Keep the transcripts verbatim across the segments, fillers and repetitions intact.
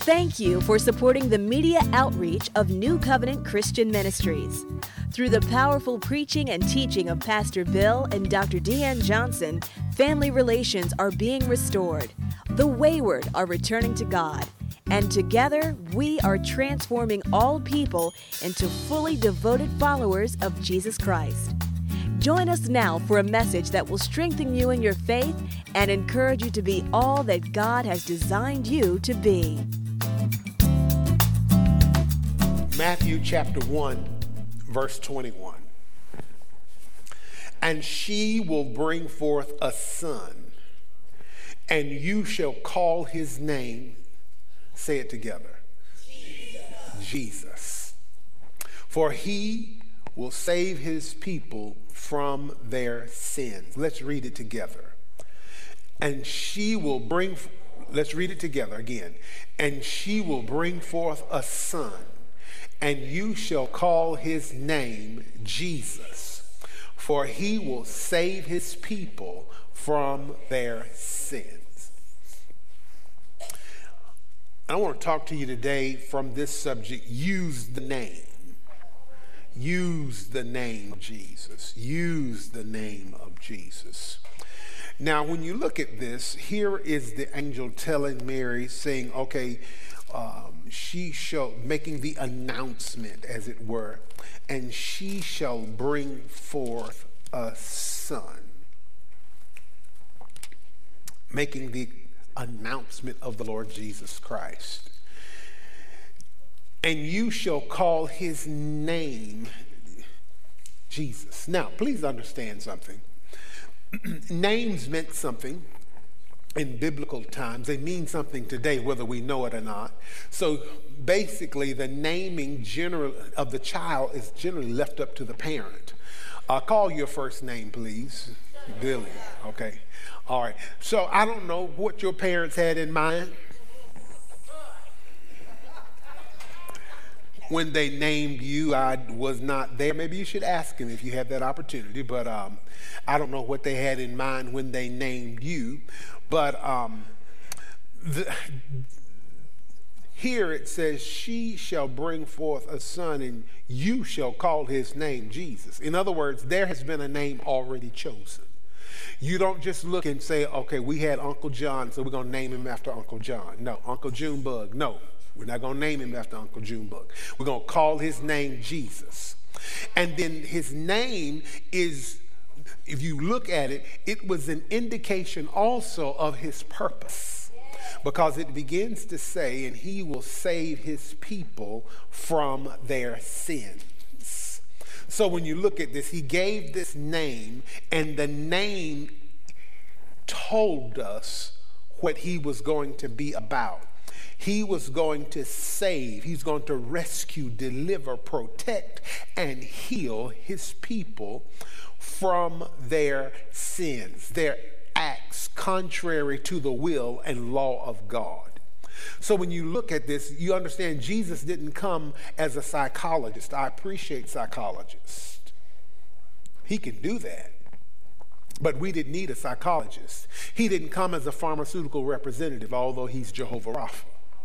Thank you for supporting the media outreach of New Covenant Christian Ministries. Through the powerful preaching and teaching of Pastor Bill and Doctor Deanne Johnson, family relations are being restored. The wayward are returning to God. And together, we are transforming all people into fully devoted followers of Jesus Christ. Join us now for a message that will strengthen you in your faith and encourage you to be all that God has designed you to be. Matthew chapter one, verse twenty-one. And she will bring forth a son, and you shall call his name, say it together, Jesus. Jesus. For he will save his people from their sins. Let's read it together. And she will bring, let's read it together again. And she will bring forth a son, and you shall call his name Jesus, for he will save his people from their sins. I want to talk to you today from this subject, use the name. Use the name Jesus. Use the name of Jesus. Now, when you look at this, here is the angel telling Mary, saying, okay, um, she shall, making the announcement, as it were, and she shall bring forth a son. Making the announcement of the Lord Jesus Christ. And you shall call his name Jesus. Now, please understand something. Names meant something in biblical times. They mean something today, whether we know it or not. So basically, the naming general of the child is generally left up to the parent. Uh, call your first name, please. Billy. Okay. All right. So I don't know what your parents had in mind when they named you. I was not there. Maybe you should ask them if you have that opportunity. But um, I don't know what they had in mind when they named you. But um, the, here it says, she shall bring forth a son, and you shall call his name Jesus. In other words, there has been a name already chosen. You don't just look and say, okay, we had Uncle John, so we're going to name him after Uncle John. No, Uncle Junebug. No, we're not going to name him after Uncle Junebug. We're going to call his name Jesus. And then his name is, if you look at it, it was an indication also of his purpose. Because it begins to say, and he will save his people from their sins. So when you look at this, he gave this name, and the name told us what he was going to be about. He was going to save, he's going to rescue, deliver, protect, and heal his people from their sins, their acts contrary to the will and law of God. So when you look at this, you understand Jesus didn't come as a psychologist. I appreciate psychologists. He can do that. But we didn't need a psychologist. He didn't come as a pharmaceutical representative, although he's Jehovah Rapha.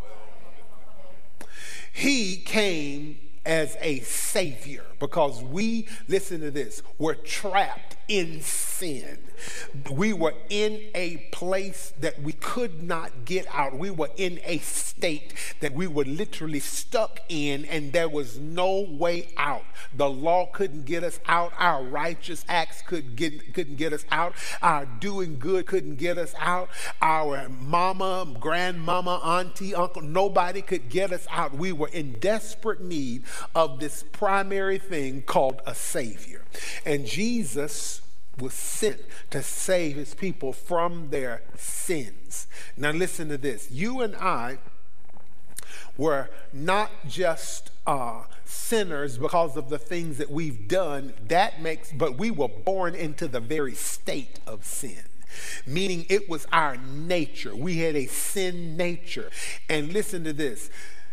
He came as a savior, because we, listen to this, were trapped in sin. We were in a place that we could not get out. We were in a state that we were literally stuck in, and there was no way out. The law couldn't get us out. Our righteous acts could get, couldn't get us out. Our doing good couldn't get us out. Our mama, grandmama, auntie, uncle, nobody could get us out. We were in desperate need of this primary thing called a savior. And Jesus was sent to save his people from their sins. Now listen to this. You and I were not just uh, sinners because of the things that we've done. That makes, but we were born into the very state of sin. Meaning it was our nature. We had a sin nature. And listen to this.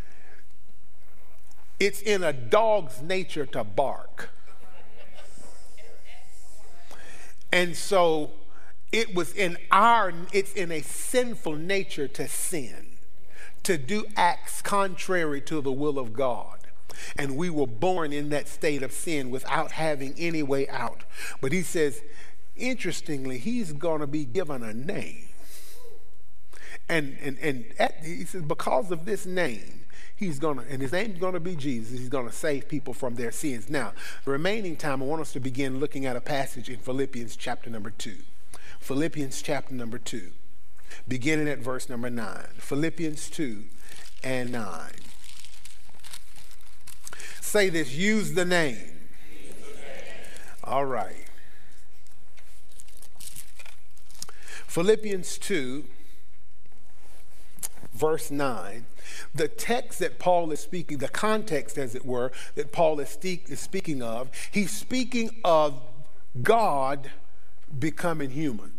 It's in a dog's nature to bark. And so it was in our, it's in a sinful nature to sin, to do acts contrary to the will of God. And we were born in that state of sin without having any way out. But he says, interestingly, he's going to be given a name. And, and, and at, he says, because of this name, he's going to, and his name's going to be Jesus, he's going to save people from their sins. Now, the remaining time, I want us to begin looking at a passage in Philippians chapter number two. Philippians chapter number two, beginning at verse number nine. Philippians two and nine. Say this, use the name. Use the name. All right. Philippians two, verse nine. The text that Paul is speaking, the context, as it were, that Paul is, speak, is speaking of, he's speaking of God becoming human.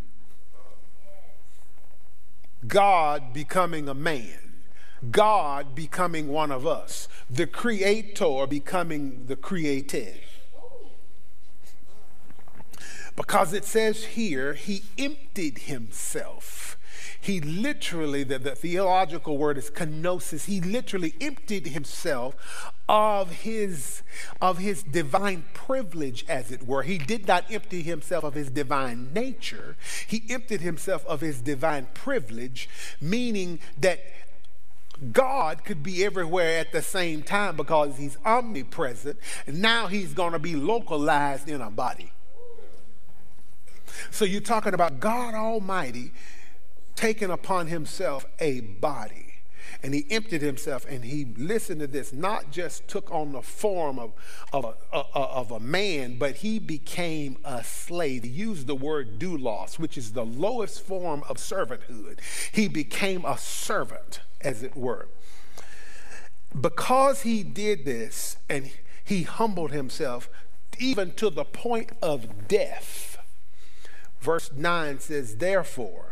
God becoming a man. God becoming one of us. The creator becoming the created. Because it says here, he emptied himself. He literally, the, the theological word is kenosis. He literally emptied himself of his, of his divine privilege, as it were. He did not empty himself of his divine nature. He emptied himself of his divine privilege, meaning that God could be everywhere at the same time because he's omnipresent. And now he's going to be localized in a body. So you're talking about God Almighty taken upon himself a body, and he emptied himself, and he, listened to this, not just took on the form of, of, a, a, of a man, but he became a slave. He used the word doulos, which is the lowest form of servanthood. He became a servant, as it were. Because he did this, and he humbled himself even to the point of death. Verse nine says, therefore,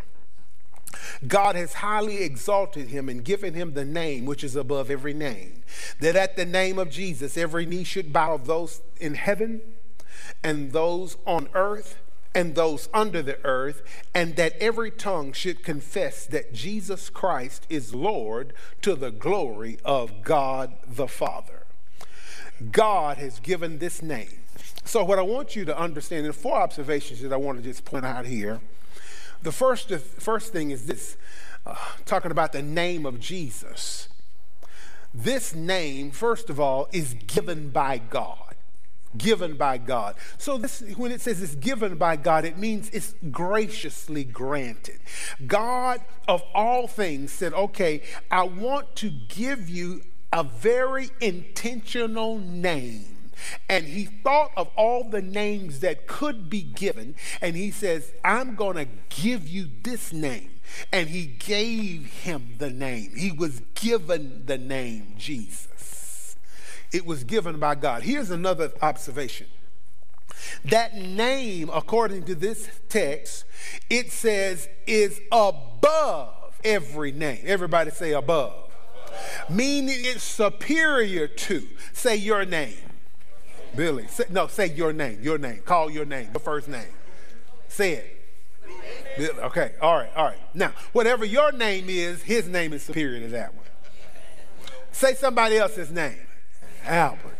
God has highly exalted him and given him the name which is above every name, that at the name of Jesus every knee should bow, of those in heaven and those on earth and those under the earth, and that every tongue should confess that Jesus Christ is Lord, to the glory of God the Father. God has given this name. So what I want you to understand, and four observations that I want to just point out here. The first, the first thing is this, uh, talking about the name of Jesus. This name, first of all, is given by God. Given by God. So this, when it says it's given by God, it means it's graciously granted. God of all things said, okay, I want to give you a very intentional name. And he thought of all the names that could be given, and he says, I'm going to give you this name. And he gave him the name. He was given the name Jesus. It was given by God. Here's another observation. That name, according to this text, it says is above every name. Everybody say above. Meaning it's superior to. Say your name. Billy. Say, no, say your name. Your name. Call your name. Your first name. Say it. Billy. Okay. All right. All right. Now, whatever your name is, his name is superior to that one. Say somebody else's name. Albert.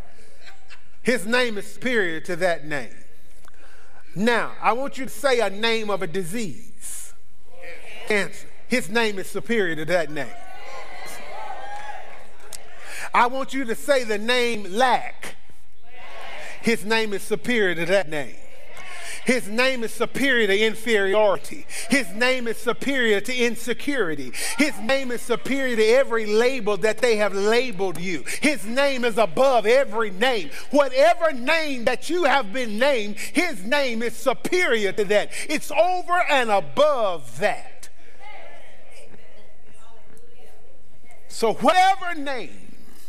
His name is superior to that name. Now, I want you to say a name of a disease. Cancer. His name is superior to that name. I want you to say the name lack. His name is superior to that name. His name is superior to inferiority. His name is superior to insecurity. His name is superior to every label that they have labeled you. His name is above every name. Whatever name that you have been named, his name is superior to that. It's over and above that. So whatever name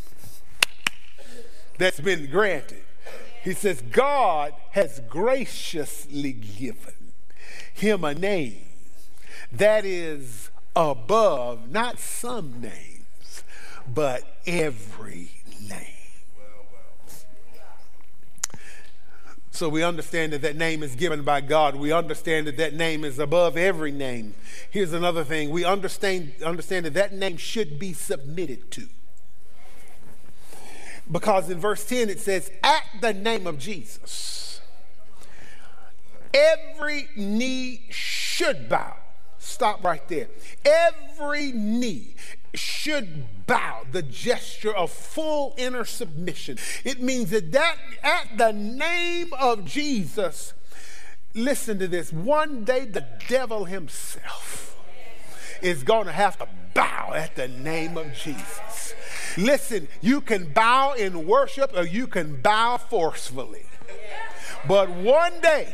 that's been granted, he says, God has graciously given him a name that is above not some names, but every name. So we understand that that name is given by God. We understand that that name is above every name. Here's another thing. We understand, understand that that name should be submitted to. Because in verse ten it says, at the name of Jesus, every knee should bow. Stop right there. Every knee should bow, the gesture of full inner submission. It means that, that at the name of Jesus, listen to this, one day the devil himself is going to have to bow at the name of Jesus. Listen, you can bow in worship or you can bow forcefully. But one day,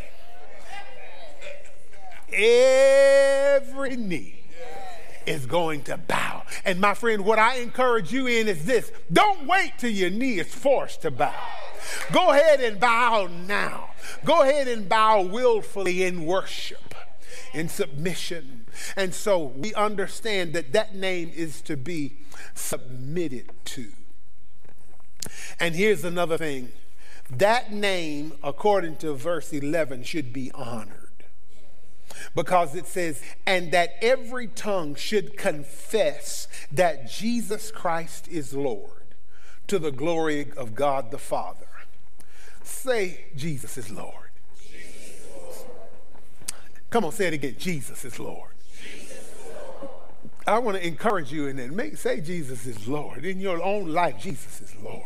every knee is going to bow. And my friend, what I encourage you in is this. Don't wait till your knee is forced to bow. Go ahead and bow now. Go ahead and bow willfully in worship, in submission. And so we understand that that name is to be submitted to. And here's another thing. That name, according to verse eleven, should be honored. Because it says, and that every tongue should confess that Jesus Christ is Lord, to the glory of God the Father. Say, Jesus is Lord. Jesus is Lord. Come on, say it again. Jesus is Lord. Jesus is Lord. I want to encourage you in that. Make, say Jesus is Lord. In your own life, Jesus is Lord.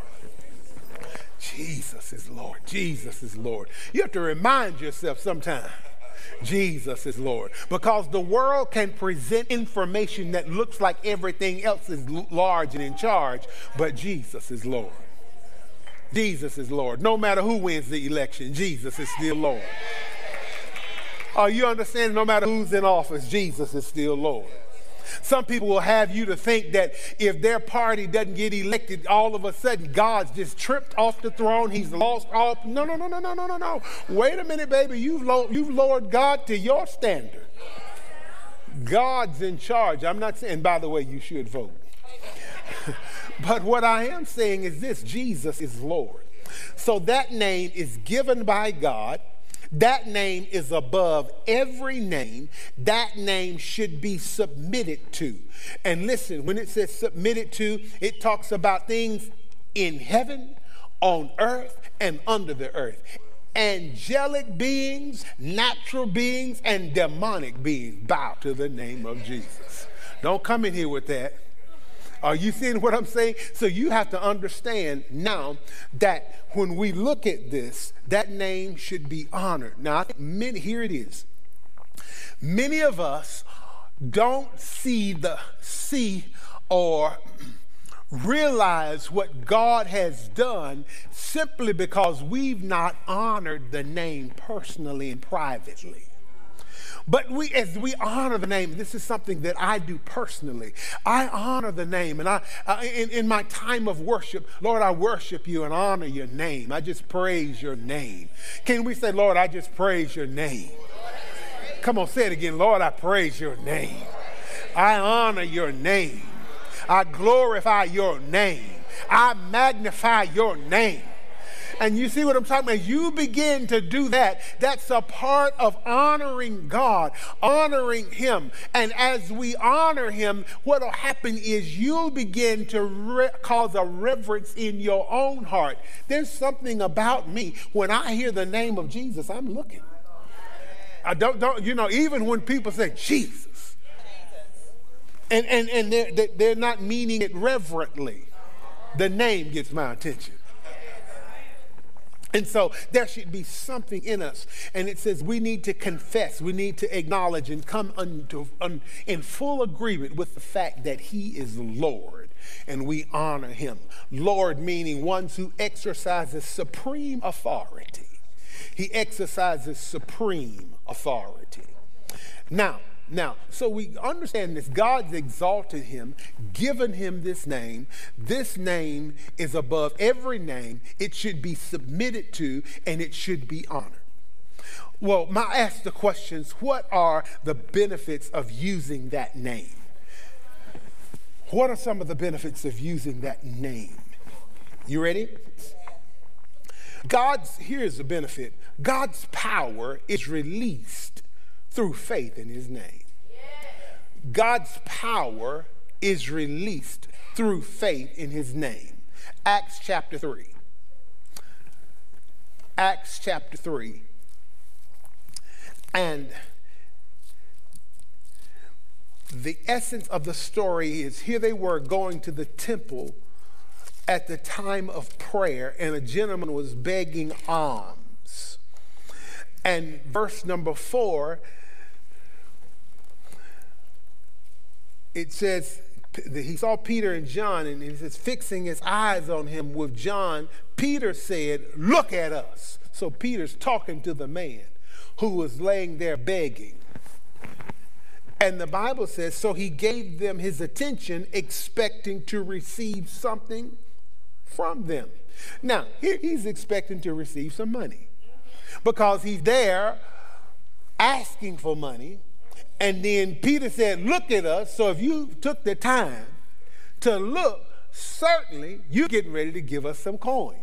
Jesus is Lord. Jesus is Lord. You have to remind yourself sometimes. Jesus is Lord. Because the world can present information that looks like everything else is large and in charge, but Jesus is Lord. Jesus is Lord. No matter who wins the election, Jesus is still Lord. Are you understanding? No matter who's in office, Jesus is still Lord. Some people will have you to think that if their party doesn't get elected, all of a sudden God's just tripped off the throne. He's lost all. No, no, no, no, no, no, no, no. Wait a minute, baby. You've, low, you've lowered God to your standard. God's in charge. I'm not saying, by the way, you should vote. But what I am saying is this: Jesus is Lord. So that name is given by God. That name is above every name. That name should be submitted to. And listen, when it says submitted to, it talks about things in heaven, on earth, and under the earth. Angelic beings, natural beings, and demonic beings bow to the name of Jesus. Don't come in here with that. Are you seeing what I'm saying? So you have to understand now that when we look at this, that name should be honored. Now, I think many, here it is. Many of us don't see the see or realize what God has done simply because we've not honored the name personally and privately. But we, as we honor the name, this is something that I do personally. I honor the name, and I, uh, in, in my time of worship, Lord, I worship you and honor your name. I just praise your name. Can we say, Lord, I just praise your name? Come on, say it again. Lord, I praise your name. I honor your name. I glorify your name. I magnify your name. And you see what I'm talking about? You begin to do that. That's a part of honoring God, honoring him. And as we honor him, what will happen is you'll begin to re- cause a reverence in your own heart. There's something about me. When I hear the name of Jesus, I'm looking. I don't, don't you know, even when people say Jesus, and, and, and they're, they're not meaning it reverently, the name gets my attention. And so there should be something in us. And it says we need to confess, we need to acknowledge and come unto, un, in full agreement with the fact that he is Lord and we honor him. Lord meaning one who exercises supreme authority. He exercises supreme authority. Now, Now, so we understand this. God's exalted him, given him this name. This name is above every name. It should be submitted to, and it should be honored. Well, I ask the questions, what are the benefits of using that name? What are some of the benefits of using that name? You ready? God's, here's the benefit. God's power is released through faith in his name. God's power is released through faith in his name. Acts chapter three. Acts chapter three. And the essence of the story is here they were going to the temple at the time of prayer, and a gentleman was begging alms. And verse number four, it says, he saw Peter and John, and he says, fixing his eyes on him with John, Peter said, look at us. So Peter's talking to the man who was laying there begging. And the Bible says, so he gave them his attention, expecting to receive something from them. Now, here he's expecting to receive some money because he's there asking for money. And then Peter said, look at us. So if you took the time to look, certainly you're getting ready to give us some coins.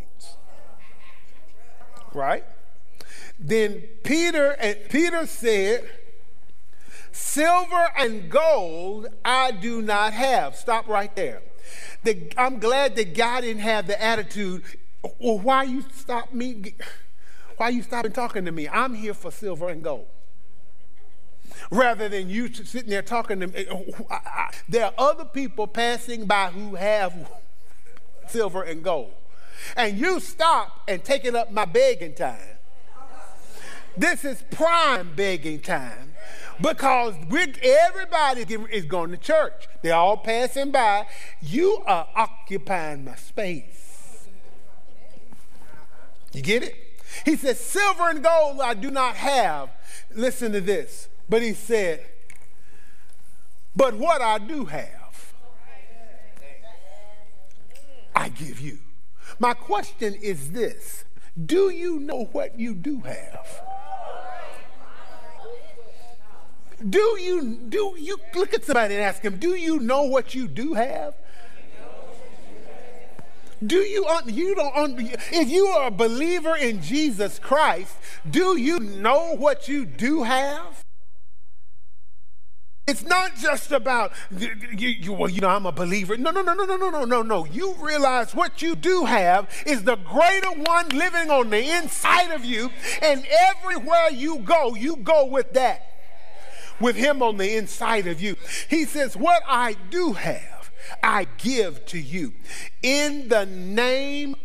Right? Then Peter and Peter said, silver and gold I do not have. Stop right there. The, I'm glad that God didn't have the attitude, well, why you stop me? Why you stopping talking to me? I'm here for silver and gold. Rather than you sitting there talking to me. There are other people passing by who have silver and gold. And you stop and taking up my begging time. This is prime begging time. Because we're, everybody is going to church. They're all passing by. You are occupying my space. You get it? He says, silver and gold I do not have. Listen to this. But he said, but what I do have, I give you. My question is this. Do you know what you do have? Do you, do you, look at somebody and ask them, do you know what you do have? Do you, you don't, if you are a believer in Jesus Christ, do you know what you do have? It's not just about, you, you, well, you know, I'm a believer. No, no, no, no, no, no, no, no, no. You realize what you do have is the greater one living on the inside of you, and everywhere you go, you go with that. With him on the inside of you. He says, what I do have, I give to you. In the name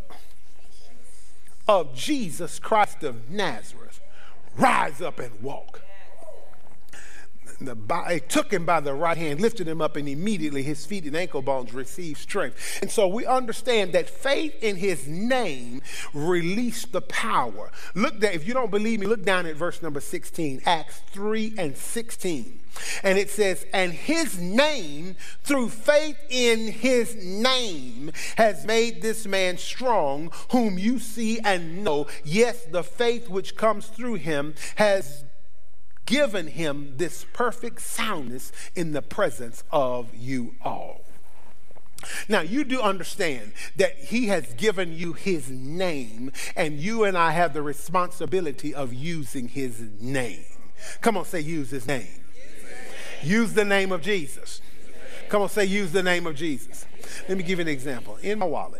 of Jesus Christ of Nazareth, rise up and walk. The, he took him by the right hand, lifted him up, and immediately his feet and ankle bones received strength. And so we understand that faith in his name released the power. Look there, if you don't believe me, look down at verse number sixteen, Acts three and sixteen. And it says, and his name, through faith in his name, has made this man strong, whom you see and know. Yes, the faith which comes through him has given him this perfect soundness in the presence of you all. Now, you do understand that he has given you his name, and you and I have the responsibility of using his name. Come on, say use his name. Use the name of Jesus. Come on, say use the name of Jesus. Let me give you an example. In my wallet,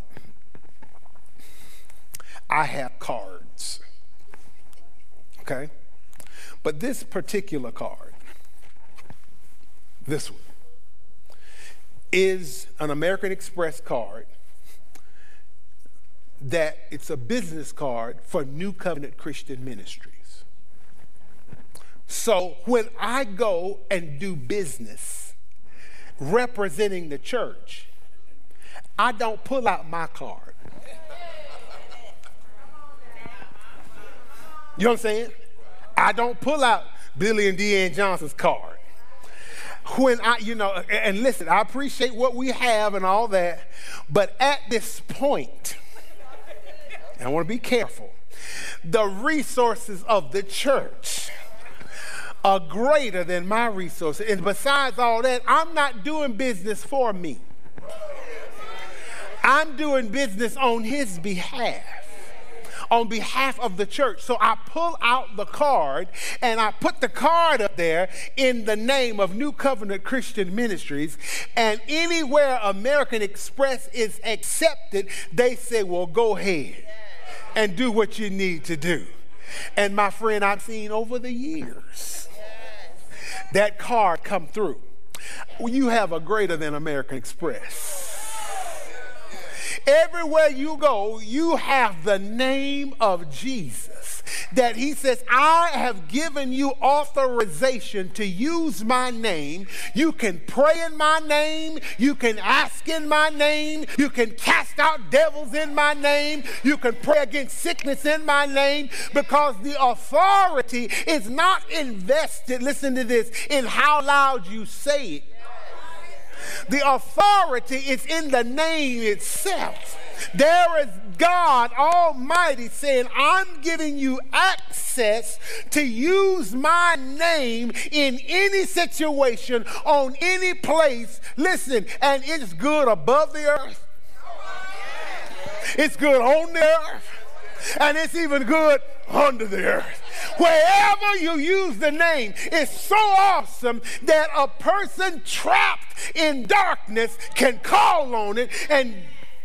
I have cards. Okay? But this particular card, this one, is an American Express card that it's a business card for New Covenant Christian Ministries. So when I go and do business representing the church, I don't pull out my card. You know what I'm saying? I don't pull out Billy and Deanne Johnson's card. When I, you know, and listen, I appreciate what we have and all that, but at this point, I want to be careful, the resources of the church are greater than my resources. And besides all that, I'm not doing business for me. I'm doing business on his behalf. on behalf of the church. So I pull out the card and I put the card up there in the name of New Covenant Christian Ministries. And anywhere American Express is accepted, they say, well, go ahead and do what you need to do. And my friend, I've seen over the years that card come through. Well, you have a greater than American Express. Everywhere you go, you have the name of Jesus. That he says, I have given you authorization to use my name. You can pray in my name. You can ask in my name. You can cast out devils in my name. You can pray against sickness in my name, because the authority is not invested, listen to this, in how loud you say it. The authority is in the name itself. There is God Almighty saying, I'm giving you access to use my name in any situation, on any place. Listen, and it's good above the earth. It's good on the earth. And it's even good under the earth. Wherever you use the name, it's so awesome that a person trapped in darkness can call on it, and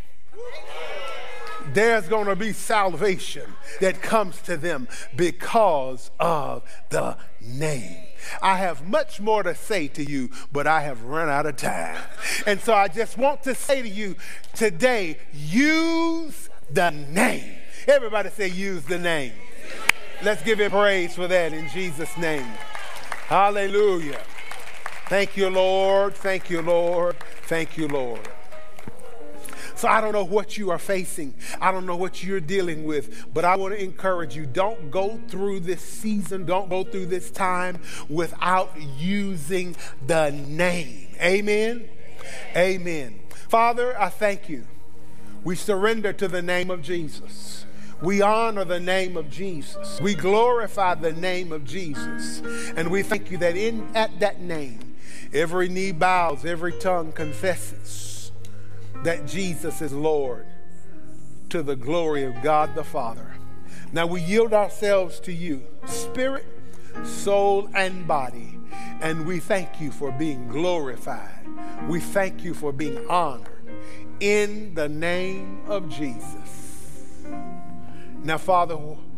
there's going to be salvation that comes to them because of the name. I have much more to say to you, but I have run out of time. And so I just want to say to you today, use the name. Everybody say, use the name. Let's give him praise for that in Jesus' name. Hallelujah. Thank you, Lord. Thank you, Lord. Thank you, Lord. So I don't know what you are facing. I don't know what you're dealing with, but I want to encourage you, don't go through this season, don't go through this time without using the name. Amen? Amen. Father, I thank you. We surrender to the name of Jesus. We honor the name of Jesus. We glorify the name of Jesus. And we thank you that in at that name, every knee bows, every tongue confesses that Jesus is Lord, to the glory of God the Father. Now we yield ourselves to you, spirit, soul, and body. And we thank you for being glorified. We thank you for being honored in the name of Jesus. Now, Father,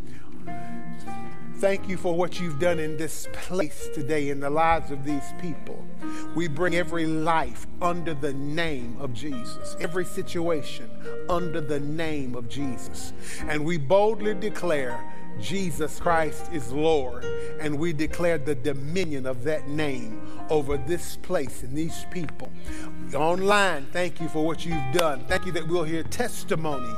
thank you for what you've done in this place today in the lives of these people. We bring every life under the name of Jesus, every situation under the name of Jesus. And we boldly declare Jesus Christ is Lord, and we declare the dominion of that name over this place and these people. Online, thank you for what you've done. Thank you that we'll hear testimony.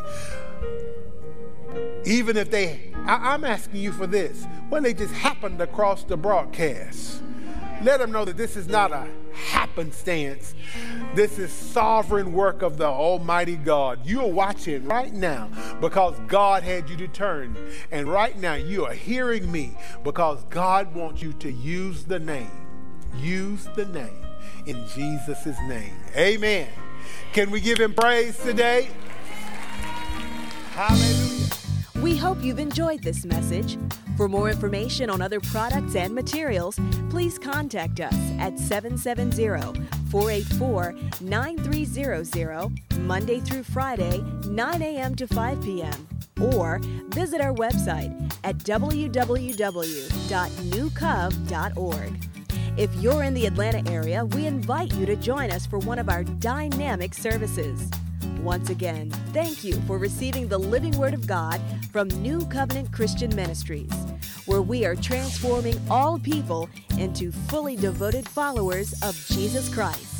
Even if they, I, I'm asking you for this, when they just happened across the broadcast, let them know that this is not a happenstance. This is sovereign work of the Almighty God. You're watching right now because God had you to turn. And right now you are hearing me because God wants you to use the name. Use the name in Jesus' name. Amen. Can we give him praise today? Hallelujah. We hope you've enjoyed this message. For more information on other products and materials, please contact us at seven seven zero, four eight four, nine three zero zero, Monday through Friday, nine a.m. to five p.m. Or visit our website at w w w dot new cov dot org. If you're in the Atlanta area, we invite you to join us for one of our dynamic services. Once again, thank you for receiving the living Word of God from New Covenant Christian Ministries, where we are transforming all people into fully devoted followers of Jesus Christ.